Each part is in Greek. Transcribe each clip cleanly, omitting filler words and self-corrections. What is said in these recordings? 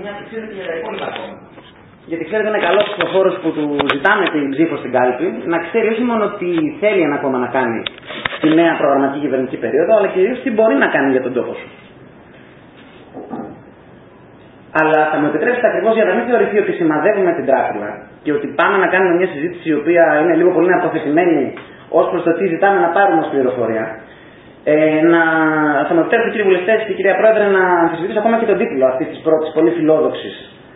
μια και ξέρετε και για τα υπόλοιπα κόμματα. Γιατί ξέρετε, είναι καλό ψηφοφόρο που του ζητάμε την ψήφο στην κάλπη να ξέρει όχι μόνο τι θέλει ένα κόμμα να κάνει στη νέα προγραμματική κυβερνητική περίοδο, αλλά κυρίως τι μπορεί να κάνει για τον τόπο σου. Αλλά θα μου επιτρέψετε ακριβώς για να μην θεωρηθεί ότι σημαδεύουμε την τράπουλα και ότι πάμε να κάνουμε μια συζήτηση η οποία είναι λίγο πολύ αποθετημένη ως προς το τι ζητάμε να πάρουμε ως πληροφορία. Θα μου επιτρέψετε, κύριοι βουλευτές και κυρία Πρόεδρε, να αμφισβητήσω ακόμα και τον τίτλο αυτής της πρώτης πολύ φιλόδοξης,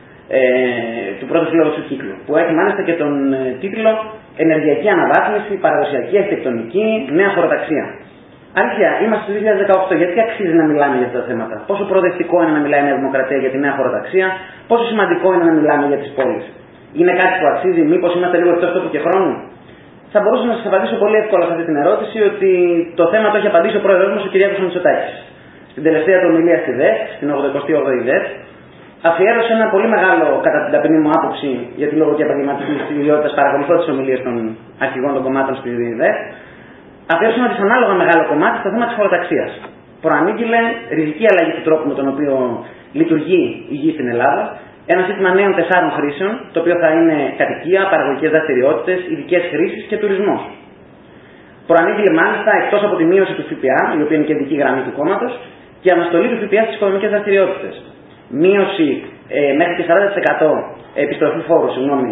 του πρώτου φιλόδοξου κύκλου. Που έχει μάλιστα και τον τίτλο Ενεργειακή Αναβάθμιση, Παραδοσιακή Αρχιτεκτονική, Νέα Χωροταξία. Αλήθεια, είμαστε το 2018, γιατί αξίζει να μιλάμε για αυτά τα θέματα? Πόσο προοδευτικό είναι να μιλάει η Νέα Δημοκρατία για τη νέα χωροταξία, πόσο σημαντικό είναι να μιλάμε για τις πόλεις? Είναι κάτι που αξίζει, μήπως είμαστε λίγο εκτός τόπου και χρόνου? Θα μπορούσα να σας απαντήσω πολύ εύκολα σε αυτή την ερώτηση ότι το θέμα το έχει απαντήσει ο πρόεδρος μας, ο Κυριάκος Μητσοτάκης. Στην τελευταία του ομιλία στη ΔΕΘ, στην 88η ΔΕΘ, αφιέρωσε ένα πολύ μεγάλο, κατά την ταπεινή μου άποψη, γιατί λόγω και επαγγελματικής ιδιότητας παρακολουθώ τις ομιλίες των αρχηγών των κομμάτων στη ΔΕΘ, αφιέρωσε ένα δυσανάλογα μεγάλο κομμάτι στο θέμα της χωροταξίας. Προανήγγειλε ριζική αλλαγή του τρόπου με τον οποίο λειτουργεί η γη στην Ελλάδα, ένα σύστημα νέων 4 χρήσεων, το οποίο θα είναι κατοικία, παραγωγικές δραστηριότητες, ειδικές χρήσεις και τουρισμός. Προανήγγειλε μάλιστα, εκτός από τη μείωση του ΦΠΑ, η οποία είναι και ειδική γραμμή του κόμματος, και αναστολή του ΦΠΑ στις οικονομικές δραστηριότητες. Μείωση μέχρι και 40% επιστροφή φόρου,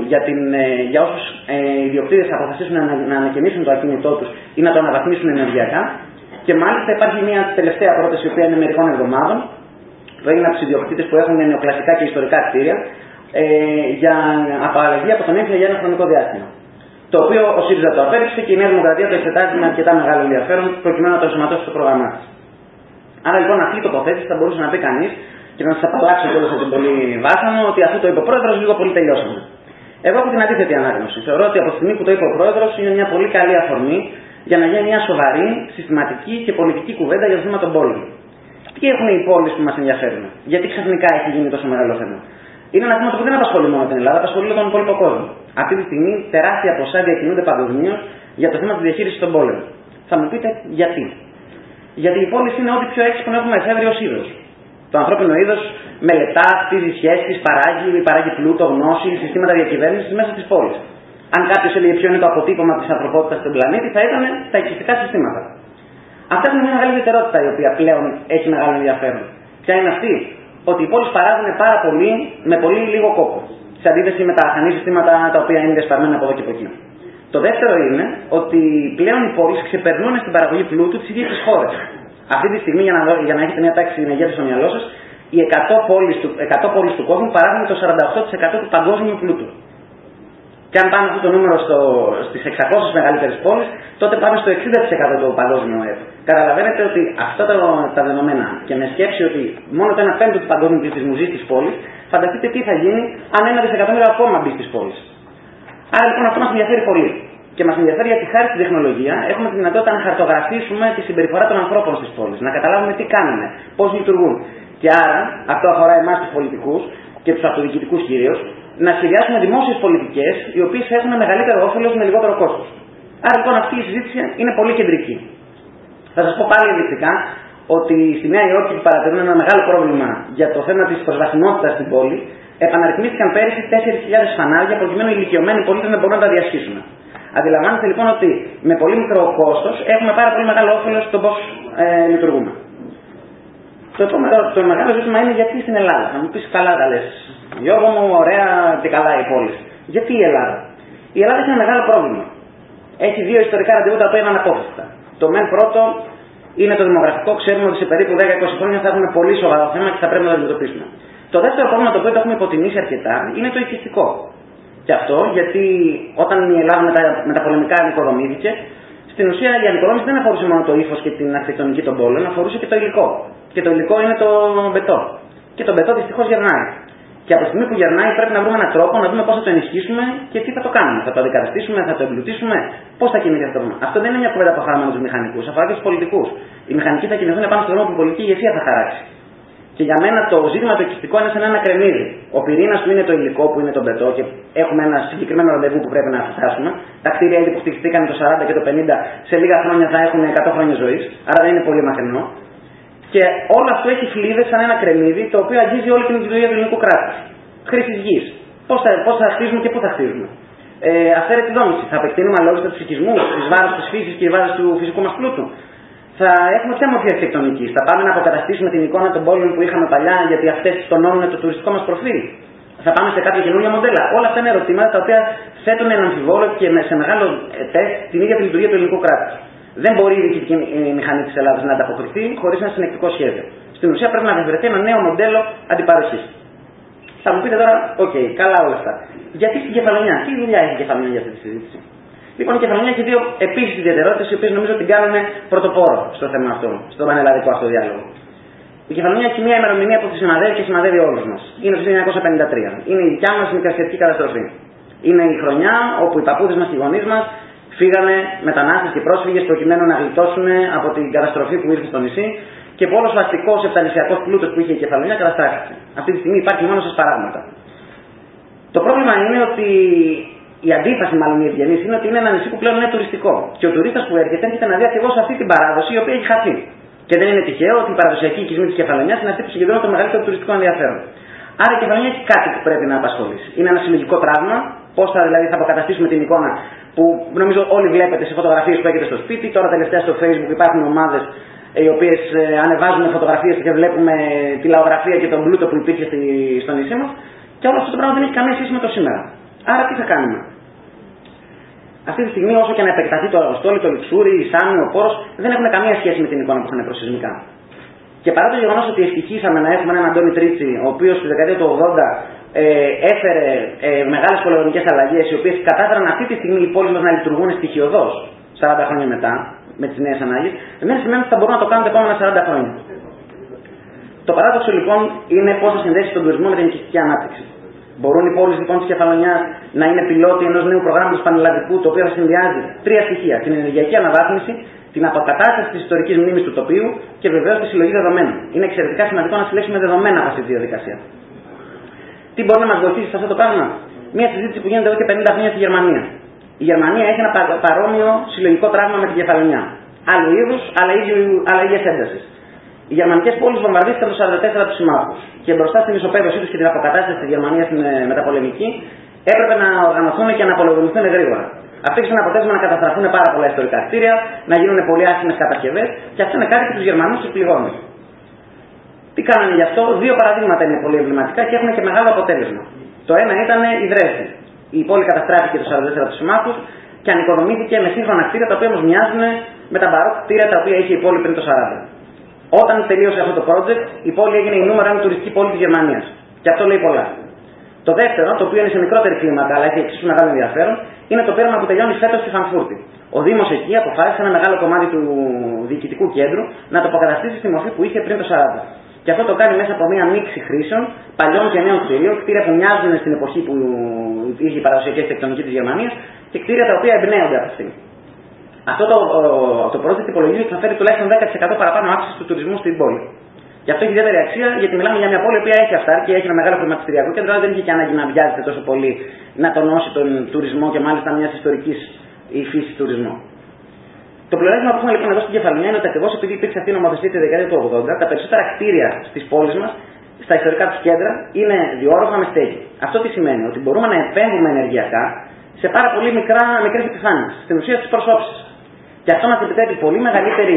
για όσους ιδιοκτήτες θα αποφασίσουν να ανακαινήσουν το ακίνητό τους ή να το αναβαθμίσουν ενεργειακά. Και μάλιστα υπάρχει μια τελευταία πρόταση, η οποία είναι μερικών εβδομάδων, που έγινε από τους ιδιοκτήτες που έχουν νεοκλασικά και ιστορικά κτίρια, για απαλλαγή από τον έμφυα για ένα χρονικό διάστημα. Το οποίο ο ΣΥΡΙΖΑ το απέρριψε και η Νέα Δημοκρατία το εξετάζει με αρκετά μεγάλο ενδιαφέρον, προκειμένου να το ενσωματώσει στο πρόγραμμά της. Άρα λοιπόν αυτή η τοποθέτηση θα μπορούσε να πει κανείς, και να σας απαλλάξω κιόλας από την πολύ βάσανο, ότι αφού το είπε ο πρόεδρος, λίγο πολύ τελειώσαμε. Εγώ έχω την αντίθετη ανάγνωση. Θεωρώ ότι από τη στιγμή που το είπε ο πρόεδρος, είναι μια πολύ καλή αφορμή για να γίνει μια σοβαρή, συστηματική και πολιτική κουβέντα για το θέμα των πόλεων. Τι έχουν οι πόλεις που μας ενδιαφέρουν? Γιατί ξαφνικά έχει γίνει τόσο μεγάλο θέμα? Είναι ένα θέμα που δεν απασχολεί μόνο την Ελλάδα, απασχολεί τον υπόλοιπο κόσμο. Αυτή τη στιγμή τεράστια ποσά διακινούνται παγκοσμίως για το θέμα της διαχείρισης των πόλεων. Θα μου πείτε γιατί? Γιατί οι πόλεις είναι ό,τι πιο έξυπνο έχουμε εφεύρει ως είδος. Το ανθρώπινο είδος μελετά, χτίζει σχέσεις, παράγει πλούτο, γνώση, συστήματα διακυβέρνησης μέσα στις πόλεις. Αν κάποιος έλεγε ποιο είναι το αποτύπωμα της ανθρωπότητας στον πλανήτη, θα ήταν τα οικιστικά συστήματα. Αυτά είναι μια μεγάλη ιδιαιτερότητα η οποία πλέον έχει μεγάλο ενδιαφέρον. Ποια είναι αυτή? Ότι οι πόλεις παράγουν πάρα πολύ με πολύ λίγο κόπο. Σε αντίθεση με τα ασθενή συστήματα τα οποία είναι διασπαρμένα από εδώ και από εκεί. Το δεύτερο είναι ότι πλέον οι πόλεις ξεπερνούν στην παραγωγή πλούτου τις ίδιες τις χώρες. Αυτή τη στιγμή, για να έχετε μια τάξη συνεργείας στο μυαλό σας, οι 100 πόλεις του κόσμου παράγουν το 48% του παγκόσμιου πλούτου. Και αν πάμε αυτό το νούμερο στις 600 μεγαλύτερες πόλεις, τότε πάμε στο 60% του παγκόσμιου ΑΕΠ. Καταλαβαίνετε ότι αυτά τα δεδομένα, και με σκέψη ότι μόνο το 1/5 του παγκόσμιου πληθυσμού ζει στις πόλεις, φανταστείτε τι θα γίνει αν 1 δισεκατομμύριο ακόμα μπει στις πόλεις. Άρα λοιπόν αυτό μας ενδιαφέρει πολύ. Και μας ενδιαφέρει γιατί χάρη στην τεχνολογία έχουμε τη δυνατότητα να χαρτογραφήσουμε τη συμπεριφορά των ανθρώπων στις πόλεις, να καταλάβουμε τι κάνουν, πώς λειτουργούν. Και άρα, αυτό αφορά εμάς τους πολιτικούς και τους αυτοδιοικητικούς κυρίως, να σχεδιάσουμε δημόσιες πολιτικές οι οποίες έχουν μεγαλύτερο όφελος με λιγότερο κόστος. Άρα λοιπόν αυτή η συζήτηση είναι πολύ κεντρική. Θα σας πω πάλι ενδεικτικά ότι στη Νέα Υόρκη που παρατηρούν ένα μεγάλο πρόβλημα για το θέμα της προσβασιμότητας στην πόλη, επαναρρυθμίστηκαν πέρυσι 4.000 φανάρια προκειμένου οι ηλικιωμένοι πολίτες να μπορούν να τα διασχίσουν. Αντιλαμβάνεστε λοιπόν ότι με πολύ μικρό κόστος έχουμε πάρα πολύ μεγάλο όφελος στο πώς λειτουργούμε. Το μεγάλο ζήτημα είναι γιατί στην Ελλάδα. Θα μου πεις καλά τα λες. Γιώργο μου, ωραία και καλά οι πόλεις. Γιατί η Ελλάδα? Η Ελλάδα έχει ένα μεγάλο πρόβλημα. Έχει 2 ιστορικά ραντεβού τα οποία είναι αναπόφευκτα. Το μεν πρώτο είναι το δημογραφικό. Ξέρουμε ότι σε περίπου 10-20 χρόνια θα έχουμε πολύ σοβαρό θέμα και θα πρέπει να το αντιμετωπίσουμε. Το δεύτερο πρόβλημα το οποίο το έχουμε υποτιμήσει αρκετά είναι το οικιστικό. Και αυτό γιατί όταν η Ελλάδα με τα πολεμικά ανοικοδομήθηκε, στην ουσία η ανοικοδόμηση δεν αφορούσε μόνο το ύφος και την αρχιτεκτονική των πόλεων, αφορούσε και το υλικό. Και το υλικό είναι το μπετό. Και το μπετό δυστυχώς γερνάει. Και από τη στιγμή που γερνάει πρέπει να βρούμε έναν τρόπο να δούμε πώς θα το ενισχύσουμε και τι θα το κάνουμε. Θα το αντικαταστήσουμε, θα το εμπλουτίσουμε, πώς θα κινηθεί αυτό το πράγμα. Αυτό δεν είναι μια κουβέντα που αφορά μόνο τους μηχανικούς, αφορά και τους πολιτικούς. Οι μηχανικοί θα κινηθούν πάνω στον δρόμο που η πολιτική ηγεσία θα χαράξει. Και για μένα το ζήτημα το οικιστικό είναι σαν ένα κρεμμύδι. Ο πυρήνας του είναι το υλικό που είναι το μπετό και έχουμε ένα συγκεκριμένο ραντεβού που πρέπει να φτάσουμε. Τα κτίρια ήδη που χτιστήκαν το 40 και το 50 σε λίγα χρόνια θα έχουν 100 χρόνια ζωής, άρα δεν είναι πολύ μακρινό. Και όλο αυτό έχει φλίδες σαν ένα κρεμμύδι το οποίο αγγίζει όλη την λειτουργία του ελληνικού κράτους. Χρήσης γης. Πώς θα χτίζουμε και πού θα χτίζουμε. Αυθαίρετη δόμηση. Θα επεκτείνουμε αλόγιστα του οικισμού, εις βάρος της φύσης και εις βάρος του φυσικού μας πλούτου. Θα έχουμε ποια μορφή αρχιτεκτονικής. Θα πάμε να αποκαταστήσουμε την εικόνα των πόλεων που είχαμε παλιά γιατί αυτές τονώνουν το τουριστικό μας προφίλ. Θα πάμε σε κάποια καινούργια μοντέλα. Όλα αυτά είναι ερωτήματα τα οποία θέτουν ένα αμφιβόλο και σε μεγάλο τεστ την ίδια τη λειτουργία του ελληνικού κράτους. Δεν μπορεί η διοικητική μηχανή της Ελλάδας να ανταποκριθεί χωρίς ένα συνεκτικό σχέδιο. Στην ουσία πρέπει να βρεθεί ένα νέο μοντέλο αντιπαροχής. Θα μου πείτε τώρα, καλά όλα αυτά. Γιατί στην Κεφαλονιά, τι δουλειά έχει η Κεφαλονιά για αυτή τη συζήτηση. Λοιπόν, η Κεφαλονιά έχει δύο επίσης ιδιαιτερότητες, οι οποίες νομίζω την κάνουν πρωτοπόρο στο θέμα αυτό, στον πανελλαδικό αυτό διάλογο. Η Κεφαλονιά έχει μια ημερομηνία που τη σημαδεύει και σημαδεύει όλους μας. Είναι το 1953. Είναι η δικιά μας μικρασιατική καταστροφή. Είναι η χρονιά όπου οι παππούδες μας και οι γονείς μας φύγανε μετανάστες και πρόσφυγες προκειμένου να γλιτώσουν από την καταστροφή που ήρθε στο νησί και που όλος ο αστικός επτανησιακός πλούτος που είχε η Κεφαλονιά καταστράφηκε. Αυτή τη στιγμή υπάρχει μόνο σε σπαράγματα. Το πρόβλημα είναι ότι η αντίφαση, μάλλον η ευγενής, είναι ότι είναι ένα νησί που πλέον είναι τουριστικό. Και ο τουρίστας που έρχεται να δει ακριβώς αυτή την παράδοση η οποία έχει χαθεί. Και δεν είναι τυχαίο ότι η παραδοσιακή οικισμή της Κεφαλονιάς είναι αυτή που συγκεντρώνει το μεγαλύτερο τουριστικό ενδιαφέρον. Άρα η Κεφαλονιά έχει κάτι που πρέπει να απασχολήσει. Είναι ένα συλλογικό τραύμα. Πώς θα αποκαταστήσουμε την εικόνα που νομίζω όλοι βλέπετε σε φωτογραφίες που έχετε στο σπίτι. Τώρα τελευταία στο Facebook υπάρχουν ομάδες οι οποίες ανεβάζουν φωτογραφίες και βλέπουμε τη λαογραφία και τον πλούτο που υπήρχε στο νησί μας. Και όλο αυτό το πράγμα δεν έχει καμία σχέση με το σήμερα. Άρα τι θα κάνουμε. Αυτή τη στιγμή, όσο και να επεκταθεί το Αργοστόλι, το Λιξούρι, η Σάμι, ο Πόρος, δεν έχουν καμία σχέση με την εικόνα που έχουν προσεισμικά. Και παρά το γεγονός ότι ευτυχήσαμε να έχουμε έναν Αντώνη Τρίτσι, ο οποίος στη δεκαετία του 80 έφερε μεγάλες πολεοδομικές αλλαγές, οι οποίες κατάφεραν αυτή τη στιγμή οι πόλεις μας να λειτουργούν στοιχειωδώς 40 χρόνια μετά, με τις νέες ανάγκες, δεν σημαίνει ότι θα μπορούν να το κάνουν τα επόμενα 40 χρόνια. Το παράδοξο λοιπόν είναι πώς θα συνδέσει τον τουρισμό με την οικιστική ανάπτυξη. Μπορούν οι πόλεις λοιπόν της Κεφαλονιάς να είναι πιλότοι ενός νέου προγράμματος πανελλαδικού, το οποίο θα συνδυάζει τρία στοιχεία: την ενεργειακή αναβάθμιση, την αποκατάσταση της ιστορικής μνήμης του τοπίου και βεβαίως τη συλλογή δεδομένων. Είναι εξαιρετικά σημαντικό να συλλέξουμε δεδομένα από αυτή τη διαδικασία. Τι μπορεί να μας βοηθήσει σε αυτό το πράγμα? Μια συζήτηση που γίνεται εδώ και 50 χρόνια στη Γερμανία. Η Γερμανία έχει ένα παρόμοιο συλλογικό τραύμα με την Κεφαλονιά. Άλλου είδους, αλλά ίδιας έντασης. Οι γερμανικές πόλεις βομβαρδίστηκαν το 1944 από τους συμμάχους και μπροστά στην ισοπαίδωσή τους και την αποκατάσταση της Γερμανίας στην μεταπολεμική έπρεπε να οργανωθούν και να απολογηθούν γρήγορα. Αυτό έχει σαν αποτέλεσμα να καταστραφούν πάρα πολλά ιστορικά κτίρια, να γίνουν πολύ άσχημες κατασκευές και αυτό είναι κάτι που τους Γερμανούς τους πληγώνει. Τι κάνανε γι' αυτό? Δύο παραδείγματα είναι πολύ εμβληματικά και έχουν και μεγάλο αποτέλεσμα. Το ένα ήταν η Δρέσδη. Η πόλη καταστράφηκε το 1944 από τους συμμάχους και ανοικοδομήθηκε με σύγχρονα κτίρια τα οποία όμως μοιάζουν με τα μπαρόκ κτίρια τα οποία είχε η πόλη πριν το 1940. Όταν τελείωσε αυτό το project, η πόλη έγινε η νούμερο 1 τουριστική πόλη της Γερμανίας. Και αυτό λέει πολλά. Το δεύτερο, το οποίο είναι σε μικρότερη κλίμακα αλλά έχει εξίσου μεγάλο ενδιαφέρον, είναι το πείραμα που τελειώνει φέτος στη Φραγκφούρτη. Ο Δήμος εκεί αποφάσισε ένα μεγάλο κομμάτι του διοικητικού κέντρου να το αποκαταστήσει στη μορφή που είχε πριν το 1940. Και αυτό το κάνει μέσα από μια μίξη χρήσεων παλιών και νέων κτίριων, κτίρια που μοιάζουν στην εποχή που είχε η παραδοσιακή αρχιτεκτονική της Γερμανίας και κτίρια τα οποία εμπνέονται από αυτή. Αυτό το project υπολογίζει ότι θα φέρει τουλάχιστον 10% παραπάνω αύξηση του τουρισμού στην πόλη. Γι' αυτό έχει ιδιαίτερη αξία, γιατί μιλάμε για μια πόλη που έχει αυτάρκεια, έχει ένα μεγάλο χρηματιστηριακό κέντρο, αλλά δεν είχε και ανάγκη να βιάζεται τόσο πολύ να τονώσει τον τουρισμό και μάλιστα μια ιστορική φύση τουρισμό. Το πλεονέκτημα που έχουμε λοιπόν εδώ στην Κεφαλονιά είναι ότι ακριβώς επειδή υπήρξε αυτή η νομοθεσία τη δεκαετία του 80, τα περισσότερα κτίρια στις πόλεις μας, στα ιστορικά τους κέντρα, είναι διόρροφα με στέγη. Αυτό τι σημαίνει? Ότι μπορούμε να επέμβουμε ενεργειακά σε πάρα πολύ μικρές επιφάνειες, στην ουσία στις προσώψεις. Και αυτό μας επιτρέπει πολύ μεγαλύτερο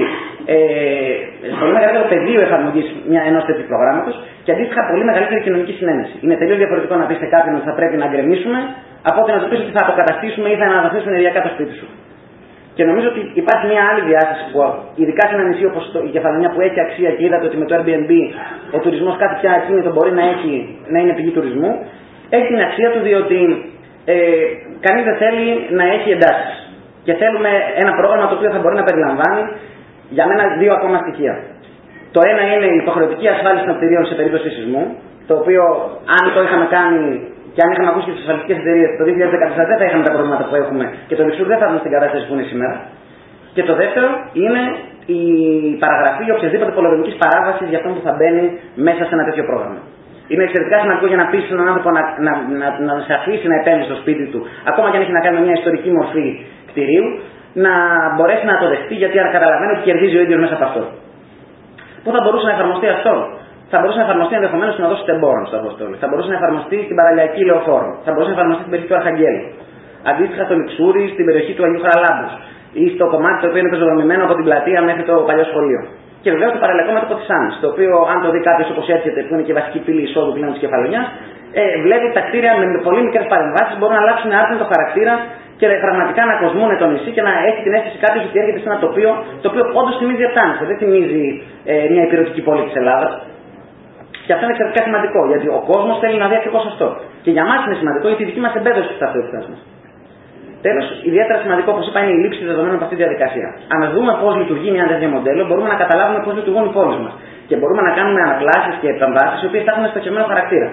πεδίο εφαρμογής ενός τέτοιου προγράμματος και αντίστοιχα πολύ μεγαλύτερη κοινωνική συνένεση. Είναι τελείως διαφορετικό να πεις σε κάποιον ότι θα πρέπει να γκρεμίσουμε από ότι να του πεις ότι θα αποκαταστήσουμε ή θα αναβαθμίσουμε ενεργειακά το σπίτι σου. Και νομίζω ότι υπάρχει μια άλλη διάσταση που, ειδικά σε ένα νησί όπως η Κεφαλονιά που έχει αξία και είδατε ότι με το Airbnb ο τουρισμός κάτι πια ακίνητο μπορεί να είναι πηγή τουρισμού, έχει την αξία του διότι κανείς δεν θέλει να έχει εντάσεις. Και θέλουμε ένα πρόγραμμα το οποίο θα μπορεί να περιλαμβάνει για μένα δύο ακόμα στοιχεία. Το ένα είναι η υποχρεωτική ασφάλιση των κτηρίων σε περίπτωση σεισμού, το οποίο αν το είχαμε κάνει και αν είχαμε ακούσει και τις ασφαλιστικές εταιρείες το 2014 δεν θα είχαμε τα προβλήματα που έχουμε και το Λιξούρι δεν θα ήταν στην κατάσταση που είναι σήμερα. Και το δεύτερο είναι η παραγραφή οποιασδήποτε πολεοδομικής παράβασης για αυτόν που θα μπαίνει μέσα σε ένα τέτοιο πρόγραμμα. Είναι εξαιρετικά σημαντικό για να πείσει έναν άνθρωπο να σε αφήσει να επέμβει στο σπίτι του, ακόμα και αν έχει να κάνει μια ιστορική μορφή κτηρίου, να μπορέσει να το δεχτεί γιατί καταλαβαίνει ότι κερδίζει ο ίδιος μέσα από αυτό. Πού θα μπορούσε να εφαρμοστεί αυτό? Θα μπορούσε να εφαρμοστεί ενδεχομένως στην οδό Στεμπόρων στο Αποστόλη. Θα μπορούσε να εφαρμοστεί στην παραλιακή Λεωφόρο. Θα μπορούσε να εφαρμοστεί στην περιοχή του Αρχαγγέλου. Αντίστοιχα στο Λιξούρι, στην περιοχή του Αγίου Χαραλάμπου. Ή στο κομμάτι το οποίο είναι πεζοδρομημένο από την πλατεία μέχρι το παλιό σχολείο. Και βεβαίως το παραλιακό μέτωπο της Άννης, το οποίο αν το δει κάποιος όπως έρχεται, που είναι και βασική πύλη εισόδου πλέον της Κεφαλονιάς, βλέπει τα κτίρια με πολύ μικρές παρεμβάσεις μπορούν να αλλάξουν άρτην χαρακτήρα και πραγματικά να κοσμούν το νησί και να έχει την αίσθηση κάποιος ότι έρχεται σε ένα τοπίο το οποίο όντως θυμίζει Επτάνησο, δεν θυμίζει μια υπηρετική πόλη της Ελλάδας. Και αυτό είναι εξαιρετικά σημαντικό, γιατί ο κόσμος θέλει να δει ακριβώς αυτό. Και για μας είναι σημαντικό γιατί η δική μας εμπέδωση της ταυτότητάς μας. Τέλος, ιδιαίτερα σημαντικό, όπως είπα, είναι η λήψη δεδομένων από αυτή τη διαδικασία. Αν δούμε πώς λειτουργεί μια τέτοια μοντέλο, μπορούμε να καταλάβουμε πώς λειτουργούν οι πόλεις μας. Και μπορούμε να κάνουμε ανακλάσεις και επεμβάσεις οι οποίες θα έχουν στοχευμένο χαρακτήρα.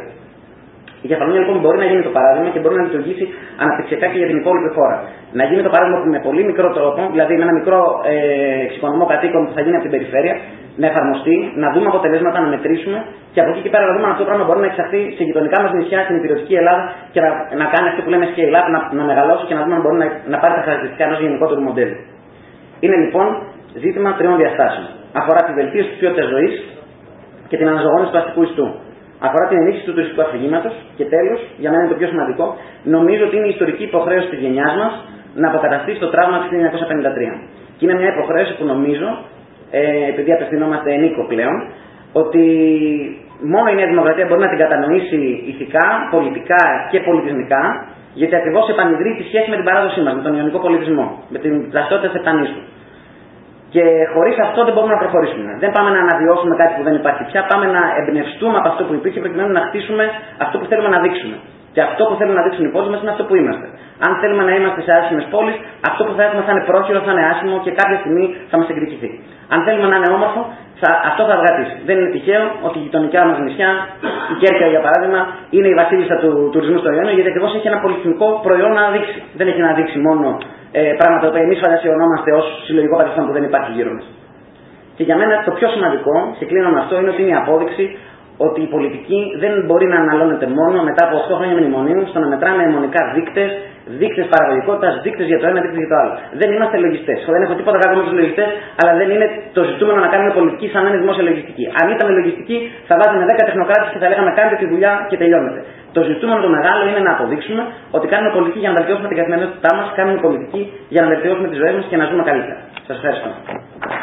Η Κεφαλονιά λοιπόν μπορεί να γίνει το παράδειγμα και μπορεί να λειτουργήσει αναπτυξιακά και για την υπόλοιπη χώρα. Να γίνει το παράδειγμα που με πολύ μικρό τρόπο, δηλαδή με ένα μικρό εξοικονομικό κατοίκον που θα γίνει από την περιφέρεια, να εφαρμοστεί, να δούμε αποτελέσματα, να μετρήσουμε και από εκεί και πέρα να δούμε αν αυτό το πράγμα μπορεί να εξαχθεί σε γειτονικά μας νησιά, στην υπηρετική Ελλάδα και να κάνει αυτό που λέμε scale up, να μεγαλώσει και να δούμε αν μπορεί να πάρει τα χαρακτηριστικά ενός γενικότερου μοντέλου. Είναι λοιπόν ζήτημα τριών διαστάσεων. Αφορά τη βελτίωση της ποιότητας ζωής και την αναζωογόνηση του αστικού ιστού. Αφορά την ενίσχυση του τουριστικού αφηγήματος και τέλος, για μένα είναι το πιο σημαντικό, νομίζω ότι είναι η ιστορική υποχρέωση της γενιάς μας να αποκαταστήσει το τραύμα του 1953. Και είναι μια υποχρέωση που νομίζω, επειδή απευθυνόμαστε ενίκο πλέον, ότι μόνο η Νέα Δημοκρατία μπορεί να την κατανοήσει ηθικά, πολιτικά και πολιτισμικά, γιατί ακριβώς επανειδρύει τη σχέση με την παράδοσή μας, με τον ιωνικό πολιτισμό, με την ταυτότητα της Επτανήσου. Και χωρίς αυτό δεν μπορούμε να προχωρήσουμε. Δεν πάμε να αναβιώσουμε κάτι που δεν υπάρχει πια, πάμε να εμπνευστούμε από αυτό που υπήρχε προκειμένου να χτίσουμε αυτό που θέλουμε να δείξουμε. Και αυτό που θέλουν να δείξουν οι πόλεις μας είναι αυτό που είμαστε. Αν θέλουμε να είμαστε σε άσχημες πόλεις, αυτό που θα έχουμε θα είναι πρόχειρο, θα είναι άσχημο και κάποια στιγμή θα μας εκδικηθεί. Αν θέλουμε να είναι όμορφο, αυτό θα βγατήσει. Δεν είναι τυχαίο ότι η γειτονικά μας νησιά, η Κέρκυρα για παράδειγμα, είναι η βασίλισσα του τουρισμού στο Ιόνιο, γιατί ακριβώς έχει ένα πολυεθνικό προϊόν να δείξει. Δεν έχει να δείξει μόνο πράγματα που εμείς φαντασιωνόμαστε ως συλλογικό πατριστόν που δεν υπάρχει γύρω μας. Και για μένα το πιο σημαντικό, και κλείνω με αυτό, είναι ότι είναι η απόδειξη ότι η πολιτική δεν μπορεί να αναλώνεται μόνο μετά από 8 χρόνια μνημονίου στο να μετράμε αιμονικά δείκτες παραγωγικότητας, δείκτες για το ένα, δείκτες για το άλλο. Δεν είμαστε λογιστές. Δεν έχω τίποτα κακό με τους λογιστές, αλλά δεν είναι το ζητούμενο να κάνουμε πολιτική σαν να είναι δημόσια λογιστική. Αν ήταν λογιστική, θα βάζουμε 10 τεχνοκράτες και θα λέγαμε κάντε τη δουλειά και τελειώνεται. Το ζητούμενο το μεγάλο είναι να αποδείξουμε ότι κάνουμε πολιτική για να βελτιώσουμε την καθημερινότητά μας, κάνουμε πολιτική για να βελτιώσουμε τις ζωές μας και να ζούμε καλύτερα. Σας ευχαριστώ.